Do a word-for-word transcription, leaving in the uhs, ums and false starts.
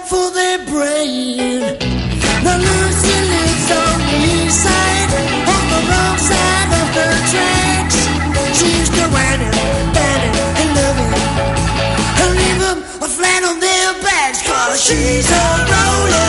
for their brain. Now Lucy lives on the east side, on the wrong side of the tracks. She used to whine it, bang it, and love it, and leave them flat on their backs, 'cause she's a roller.